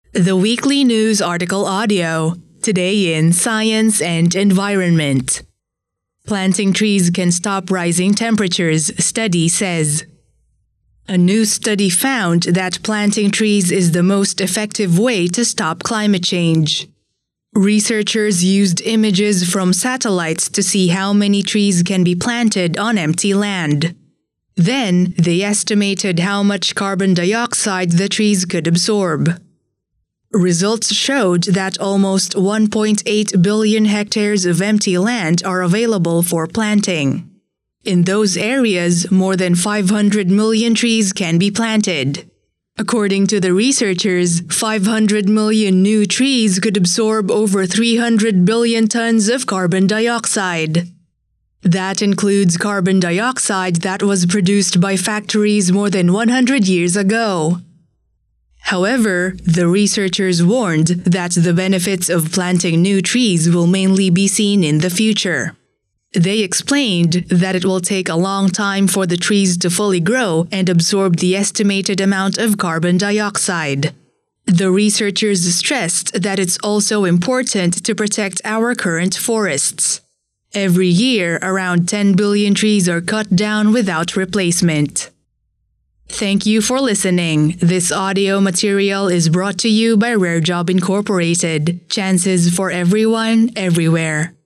The weekly news article audio, today in Science and Environment. Planting trees can stop rising temperatures, study says. A new study found that planting trees is the most effective way to stop climate change. Researchers used images from satellites to see how many trees can be planted on empty land. Then, they estimated how much carbon dioxide the trees could absorb. Results showed that almost 1.8 billion hectares of empty land are available for planting. In those areas, more than 500 million trees can be planted. According to the researchers, 500 million new trees could absorb over 300 billion tons of carbon dioxide. That includes carbon dioxide that was produced by factories more than 100 years ago. However, the researchers warned that the benefits of planting new trees will mainly be seen in the future. They explained that it will take a long time for the trees to fully grow and absorb the estimated amount of carbon dioxide. The researchers stressed that it's also important to protect our current forests. Every year, around 10 billion trees are cut down without replacement. Thank you for listening. This audio material is brought to you by Rare Job Incorporated. Chances for everyone, everywhere.